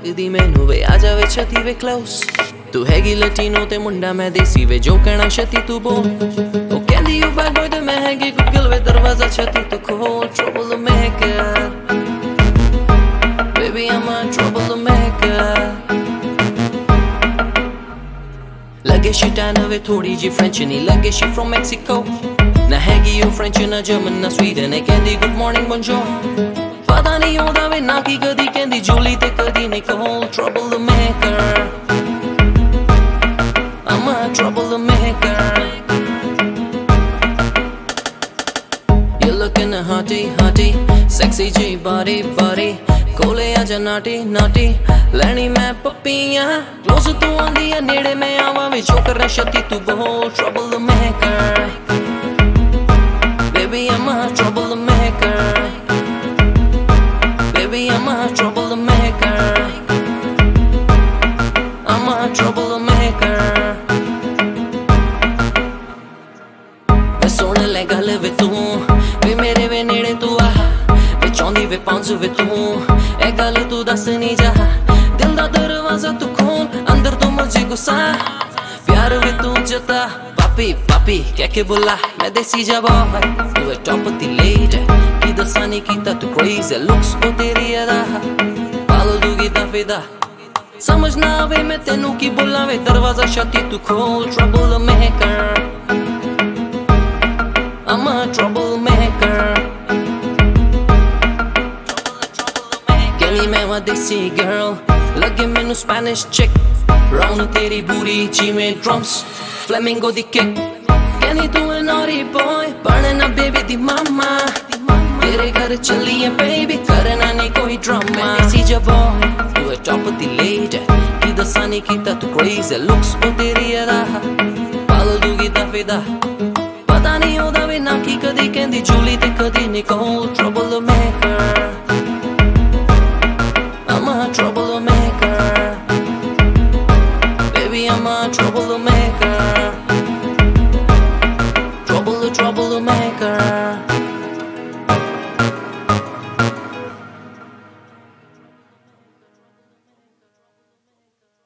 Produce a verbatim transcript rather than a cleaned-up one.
ਲੱਗਦੀ ਮੈਨੂੰ ਵੇ ਆ ਜਾਵੇ ਛਤੀ ਵੇ ਕਲੋਸ ਤੂੰ ਹੈਗੀ ਲਟੀਨੋ ਤੇ ਮੁੰਡਾ ਮੈਂ ਦੇਸੀ ਵੇ ਜੋ ਕਹਿਣਾ ਛਤੀ ਤੂੰ ਬੋਲ ਉਹ ਕਹਿੰਦੀ ਯੂ ਬੈਡ ਬॉय ਤੇ ਮੈਂ ਹੈਗੀ ਗੁੱਗਲ ਵੇ ਦਰਵਾਜ਼ਾ ਛਤੀ ਤੂੰ ਖੋਲ trouble maker baby I'm a trouble maker ਲੱਗੇ she ਟੈਨ ਵੇ ਥੋੜੀ ਜੀ ਫ੍ਰੈਂਚ ਨਹੀਂ ਲੱਗੇ she from Mexico ਨਾ ਹੈਗੀ ਉਹ ਫ੍ਰੈਂਚ ਨਾ ਜਰਮਨ ਨਾ ਸਵੀਡਨ ਇਹ ਕਹਿੰਦੀ good morning bonjour ਪਤਾ ਨਹੀਂ ਆਉਂਦਾ ਵੇ ਨਾ ਕੀ ਕਦੀ ਕਹਿੰਦੀ ਜੂਲੀ ਤੇ ਕਦੀ Nicole trouble maker I'm a trouble maker You're looking a hottie hottie sexy G body body ਕੋਲੇ ਆ ਜਾ ਨਾਟੀ ਨਾਟੀ ਲੈਣੀ ਮੈਂ ਪੱਪੀਆਂ close ਤੂੰ ਆਂਦੀ ਆ ਨੇੜੇ ਮੈਂ ਆਵਾਂ ਵੇ ਜੋ ਕਰ ਛਤੀ ਤੂੰ ਬੋਲ trouble maker baby I'm a trouble maker Baby, I'm a trouble maker I'm a trouble maker ਵੇ ਸੋਹਣੇ ਲੈ ਗੱਲ ਵੇ ਤੂੰ ਵੇ ਮੇਰੇ ਵੇ ਨੇੜੇ ਤੂੰ ਆ ਵੇ ਚਾਹੁੰਦੀ ਵੇ ਪੰਜ ਵੇ ਤੂੰ ਇਹ ਗੱਲ ਤੂੰ ਦੱਸ ਨਹੀਂ ਜਾ ਦਿਲ ਦਾ ਦਰਵਾਜ਼ਾ ਤੂੰ ਖੋਲ ਅੰਦਰ ਤੋਂ ਮੁਝੇ ਗੁੱਸਾ ਪਿਆਰ ਵੇ ਤੂੰ ਜਤਾ ਪਾਪੀ ਪਾਪੀ ਕਹਿ ਕੇ ਬੁਲਾ ਮੈਂ ਦੇਸੀ ਜਾ ਬॉय ਤੂੰ ਟੌਪ ਦੀ ਲੇਡੀ ਕੀ ਦੱਸਾਂ ਨਹੀਂ ਕੀਤਾ ਤੂੰ crazy looks ਉਹ ਤੇਰੀ ਅਦਾ ਪਾਗਲ ਦੂਗੀ ਤਾਂ ਫਿਦਾ ਸਮਝ ਨਾ ਆਵੇ ਮੈਂ ਤੈਨੂੰ ਕੀ ਬੋਲਾਂ ਵੇ ਦਰਵਾਜ਼ਾ ਛਤੀ ਤੂੰ ਖੋਲ trouble maker I'm a trouble maker ਕਹਿੰਦੀ ਮੈਂ ਵਾਂ ਦੇਸੀ girl ਲੱਗੇ ਮੈਨੂੰ Spanish chick round ਤੇਰੀ ਬੂਰੀ ਜਿਵੇਂ drums flamingo ਦੀ kick ਕਹਿੰਦੀ ਤੂੰ a naughty boy ਬਣਨਾ baby ਦੀ mama तेरे घर चलिए baby करना नहीं कोई drama देसी जा boy तू है top दी lady की दसा नहीं कीता तू crazy looks वो तेरी अदा पागल दूगी ता फिदा पता नहीं होदा वे ना की कदी कहंदी जूली ते कदी Nicole trouble maker I'm a trouble maker baby I'm a trouble maker